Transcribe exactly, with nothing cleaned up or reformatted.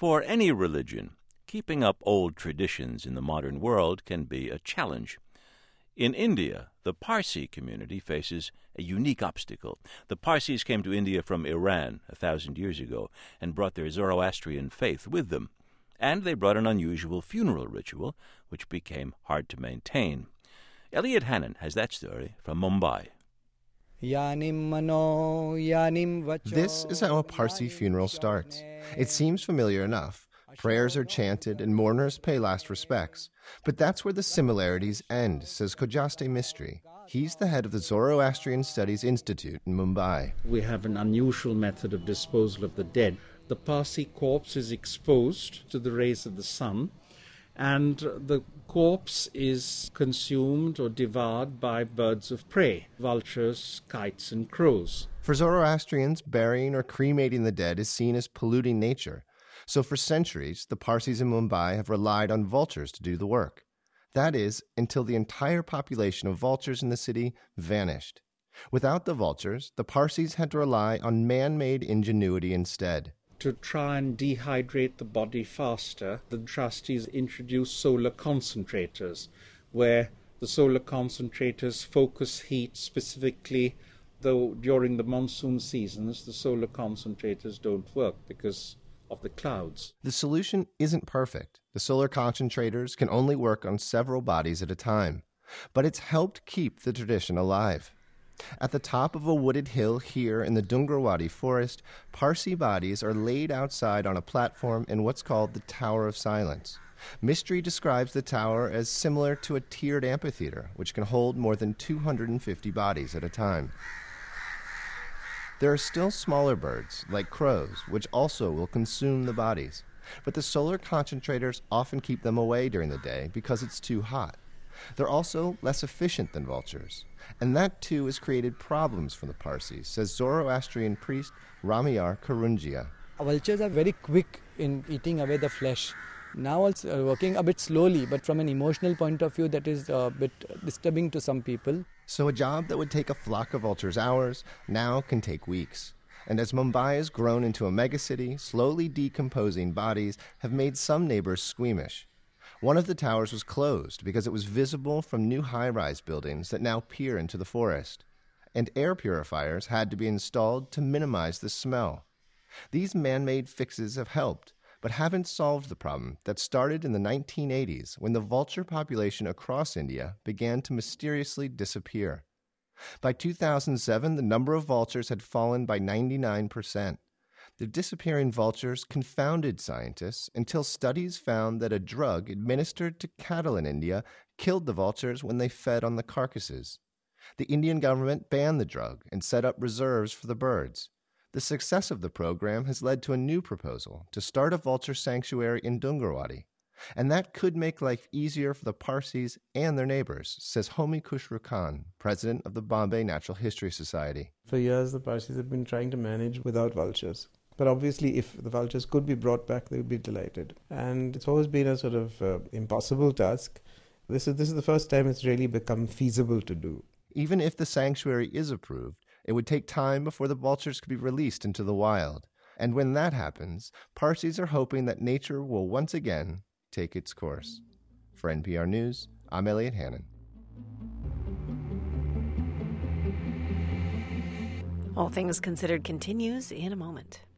For any religion, keeping up old traditions in the modern world can be a challenge. In India, the Parsi community faces a unique obstacle. The Parsis came to India from Iran a thousand years ago and brought their Zoroastrian faith with them. And they brought an unusual funeral ritual, which became hard to maintain. Elliot Hannon has that story from Mumbai. This is how a Parsi funeral starts. It seems familiar enough. Prayers are chanted and mourners pay last respects. But that's where the similarities end, says Khajaste Mistry. He's the head of the Zoroastrian Studies Institute in Mumbai. We have an unusual method of disposal of the dead. The Parsi corpse is exposed to the rays of the sun, and the corpse is consumed or devoured by birds of prey, vultures, kites, and crows. For Zoroastrians, burying or cremating the dead is seen as polluting nature. So for centuries, the Parsis in Mumbai have relied on vultures to do the work. That is, until the entire population of vultures in the city vanished. Without the vultures, the Parsis had to rely on man-made ingenuity instead. To try and dehydrate the body faster, the trustees introduced solar concentrators, where the solar concentrators focus heat specifically, though during the monsoon seasons the solar concentrators don't work because of the clouds. The solution isn't perfect. The solar concentrators can only work on several bodies at a time, but it's helped keep the tradition alive. At the top of a wooded hill here in the Dungarwadi forest, Parsi bodies are laid outside on a platform in what's called the Tower of Silence. Mistry describes the tower as similar to a tiered amphitheater, which can hold more than two hundred fifty bodies at a time. There are still smaller birds, like crows, which also will consume the bodies. But the solar concentrators often keep them away during the day because it's too hot. They're also less efficient than vultures. And that, too, has created problems for the Parsis, says Zoroastrian priest Ramiyar Karunjia. Vultures are very quick in eating away the flesh. Now it's uh, working a bit slowly, but from an emotional point of view, that is a bit disturbing to some people. So a job that would take a flock of vultures hours now can take weeks. And as Mumbai has grown into a megacity, slowly decomposing bodies have made some neighbors squeamish. One of the towers was closed because it was visible from new high-rise buildings that now peer into the forest. And air purifiers had to be installed to minimize the smell. These man-made fixes have helped, but haven't solved the problem that started in the nineteen eighties when the vulture population across India began to mysteriously disappear. By two thousand seven, the number of vultures had fallen by ninety-nine percent. The disappearing vultures confounded scientists until studies found that a drug administered to cattle in India killed the vultures when they fed on the carcasses. The Indian government banned the drug and set up reserves for the birds. The success of the program has led to a new proposal to start a vulture sanctuary in Dungarwadi. And that could make life easier for the Parsis and their neighbors, says Homi Khushru Khan, president of the Bombay Natural History Society. For years, the Parsis have been trying to manage without vultures. But obviously, if the vultures could be brought back, they would be delighted. And it's always been a sort of uh, impossible task. This is, this is the first time it's really become feasible to do. Even if the sanctuary is approved, it would take time before the vultures could be released into the wild. And when that happens, Parsis are hoping that nature will once again take its course. For N P R News, I'm Elliot Hannon. All Things Considered continues in a moment.